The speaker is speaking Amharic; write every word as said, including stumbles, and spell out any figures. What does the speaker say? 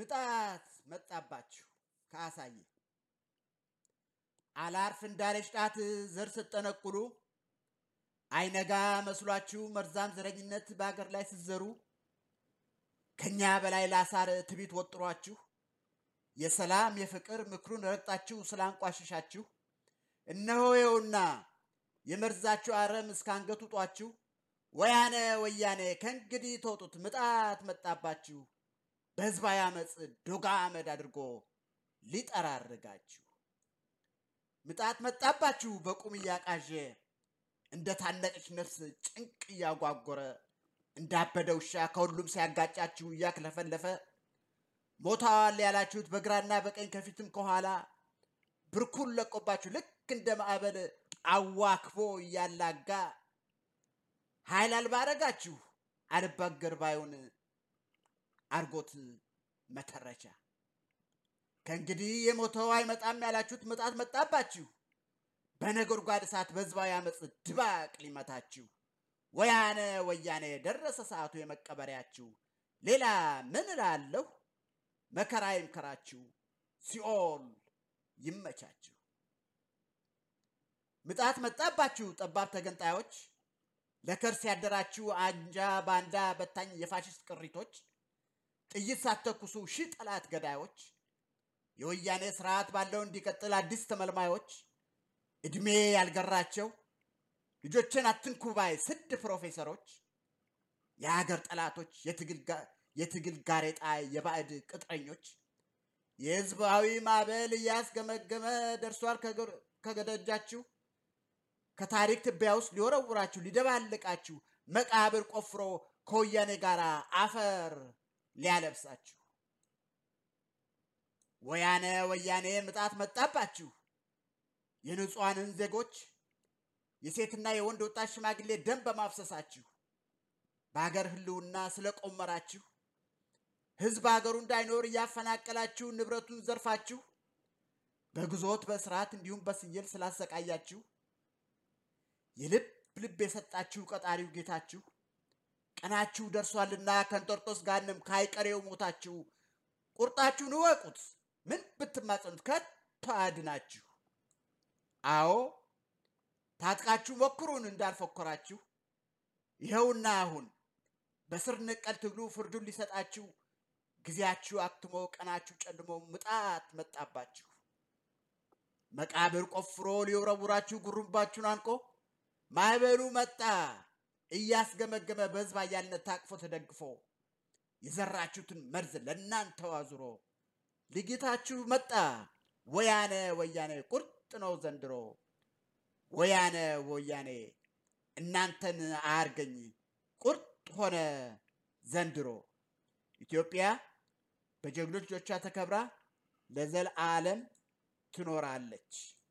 ምጣት መጣባችሁ ካሳየ አላርፍ እንዳለች ጣት ዘር ስትጠነቁሉ አይነጋ መስሏችሁ መርዛም ዘረኝነት በአገር ላይ ስትዘሩ ከኛ በላይ ላሳር ትቢት ወጥሯችሁ የሰላም የፍቅር ምክሩን ረግጣችሁ ስላንቋሽሻችሁ እነሆ የውና የመርዛችሁ አረም እስካንገቱ ጧችሁ ወያነ ወያኔ ከእንግዲህ ተውጡት ምጣት መጣባችሁ በህዝባዊ አመጽ ዶጋ አመድ አድርጎ ሊጠራርጋችሁ ምጣት መጣባችሁ በቁም እያቃዠ እንደ ታነቀች ነፍስ ጭንቅ እያጓጎረ እንዳበደ ውሻ ከሁሉም ሲያጋጫችሁ እያክለፈለፈ ሞታዋል ያላችሁት በግራና በቀኝ ከፊትም ከኋላ ብርኩን ለቆባችሁ ልክ እንደ ማዕበል አዋክቦ እያላጋ ኃይል አልባ አረጋችሁ አልባገር ባዩን አርጎት መተረቻ ከእንግዲህ የሞተው አይመጣም ያላችሁት ምጣት መጣባችሁ በነጎድጓድ እሳት በህዝባዊ አመጽ ድባቅ ሊመታችሁ ወያነ ወያኔ ደረሰ ሰዓቱ የመቀበሪያችሁ ሌላ ምን እላለሁ መከራ ይምከራችሁ ሲኦል ይመቻችሁ ምጣት መጣባችሁ ጠባብ ተገንጣዮች ለከርስ ያደራችሁ አንጃ ባንዳ በታኝ የፋሽስት ቅሪቶች ጥይት ሳትተኩሱ ሺህ ጠላት ገዳዮች የወያኔ ስርዓት ባለው እንዲቀጥል አዲስ ተመልማዮች እድሜ ያልገራቸው ልጆችን አትንኩ ባይ ስድ ፕሮፌሰሮች የሀገር ጠላቶች የትግል ጋሬጣ የባዕድ ቅጥረኞች የህዝባዊ ማዕበል እያስገመገመ ደርሷል ከገደጃችሁ ከታሪክ ትቢያ ውስጥ ሊወረውራችሁ ሊደባልቃችሁ መቃብር ቆፍሮ ከወያኔ ጋር አፈር ሊያለብሳችሁ ወያነ ወያኔ ምጣት መጣባችሁ የንጹሃንን ዜጎች የሴትና የወንድ ወጣት ሽማግሌ ደም በማፍሰሳችሁ በአገር ህልውና ስለቆመራችሁ ህዝብ አገሩ እንዳይኖር ያፈናቀላችሁ ንብረቱን ዘርፋችሁ በግዞት በስርዓት እንዲሁም በስየል ስላሰቃያችሁ የልብ ልብ የሰጣችሁ ቀጣሪው ጌታችሁ ቀናችሁ ደርሷልና ከንጦርጦስ ጋንም ካይቀሬው ሞታችሁ ቁርጣችሁን ወቁት ምን ብትማጸኑት ከቶ አያድናችሁ አዎ ታጥቃችሁ ሞክሩን እንዳልፎከራችሁ ይኸውና አሁን በስር ነቀል ትግሉ ፍርዱን ሊሰጣችሁ ጊዜያችሁ አክትሞ ቀናችሁ ጨልሞ ምጣት መጣባችሁ መቃብር ቆፍሮ ሊወረውራችሁ ጉሩባችሁን አንቆ ማዕበሉ መጣ እያስገመገመ በህዝብ አያልነት ታቅፎ ተደግፎ የዘራችሁትን መርዝ ለእናንተው አዙሮ ሊጌታችሁ መጣ ወያነ ወያኔ ቁርጥ ነው ዘንድሮ ወያነ ወያኔ እናንተን አያርገኝ ቁርጥ ሆነ ዘንድሮ ኢትዮጵያ በጀግኖች ልጆቿ ተከብራ ለዘላለም ትኖራለች።